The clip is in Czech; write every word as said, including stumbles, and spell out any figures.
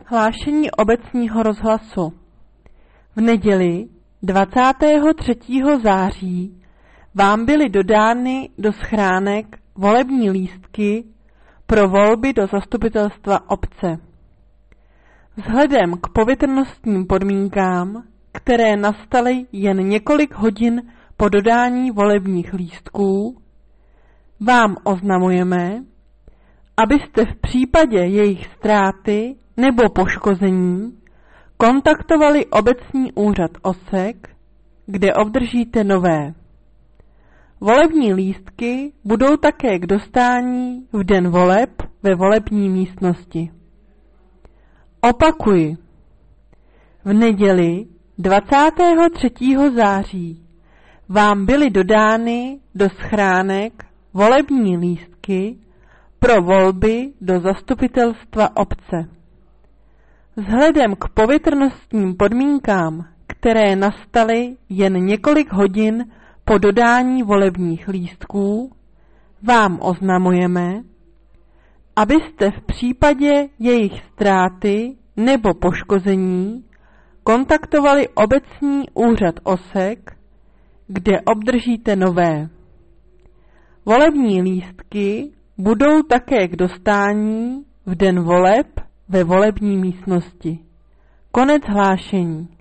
Hlášení obecního rozhlasu. V neděli dvacátého třetího září vám byly dodány do schránek volební lístky pro volby do zastupitelstva obce. Vzhledem k povětrnostním podmínkám, které nastaly jen několik hodin po dodání volebních lístků, vám oznamujeme, abyste v případě jejich ztráty nebo poškození kontaktovali obecní úřad Osek, kde obdržíte nové. Volební lístky budou také k dostání v den voleb ve volební místnosti. Opakuji, v neděli dvacátého třetího září vám byly dodány do schránek volební lístky pro volby do zastupitelstva obce. Vzhledem k povětrnostním podmínkám, které nastaly jen několik hodin po dodání volebních lístků, vám oznamujeme, abyste v případě jejich ztráty nebo poškození kontaktovali obecní úřad Osek, kde obdržíte nové. Volební lístky budou také k dostání v den voleb ve volební místnosti. Konec hlášení.